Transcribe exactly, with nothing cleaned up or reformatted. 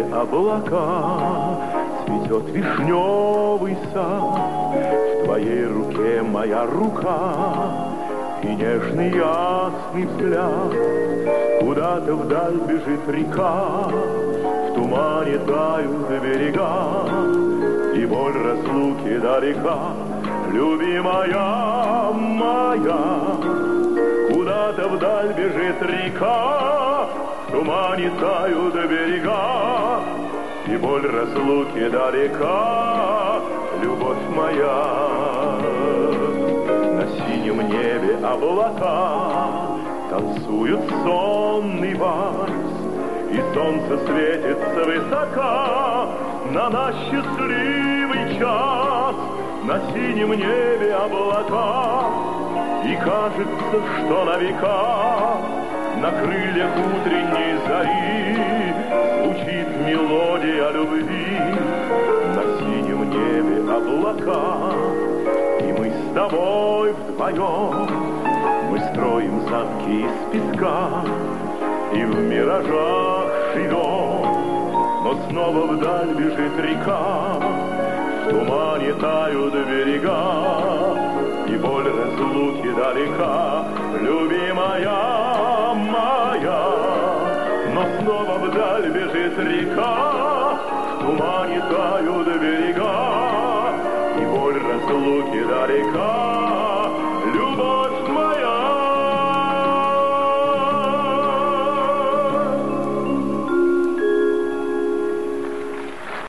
облака, цветет вишневый сад, в твоей руке моя рука, и нежный ясный взгляд. Куда-то вдаль бежит река, в тумане тают берега, и боль разлуки далека, любимая моя. Куда-то вдаль бежит река, в тумане тают берега, и боль разлуки далека, любовь моя. На синем небе облака танцуют сонный вальс, и солнце светится высока на наш счастливый час. На синем небе облака, и кажется, что на века на крыльях утренней зари звучит мелодия любви. На синем небе облака, и мы с тобой вдвоем, мы строим замки из песка и в миражах живем. Но снова вдаль бежит река, в тумане тают берега, и боль разлуки далека, любимая моя. Но снова вдаль бежит река, в тумане тают берега,